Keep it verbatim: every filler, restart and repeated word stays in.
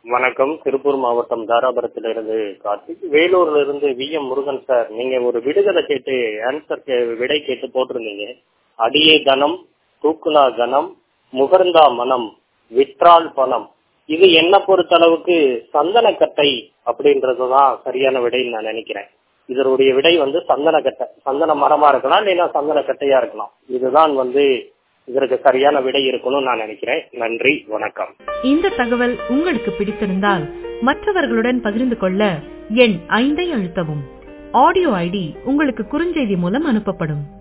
வணக்கம். திருப்பூர் மாவட்டம் தாராபுரத்திலிருந்து கார்த்திக். வேலூர்ல இருந்து வி எம் முருகன் சார், நீங்க ஒரு விடுதலை கேட்டு ஆன்சர் விடை கேட்டு போட்டிருந்தீங்க. அடியே தனம், தூக்குனா கனம், முகர்ந்தா மனம், விற்றால் பணம். இது என்ன பொறுத்த அளவுக்கு சந்தனக்கட்டை அப்படின்றதுதான் சரியான விடைன்னு நான் நினைக்கிறேன். இதனுடைய விடை வந்து சந்தனக்கட்டை. சந்தன மரமா இருக்கலாம், இல்லைன்னா சந்தனக்கட்டையா இருக்கலாம். இதுதான் வந்து இதற்கு சரியான விடை இருக்கணும்னு நான் நினைக்கிறேன். நன்றி, வணக்கம். இந்த தகவல் உங்களுக்கு பிடித்திருந்தால் மற்றவர்களுடன் பகிர்ந்து கொள்ள எண் ஐந்தை அழுத்தவும். ஆடியோ ஐடி உங்களுக்கு குறுஞ்செய்தி மூலம் அனுப்பப்படும்.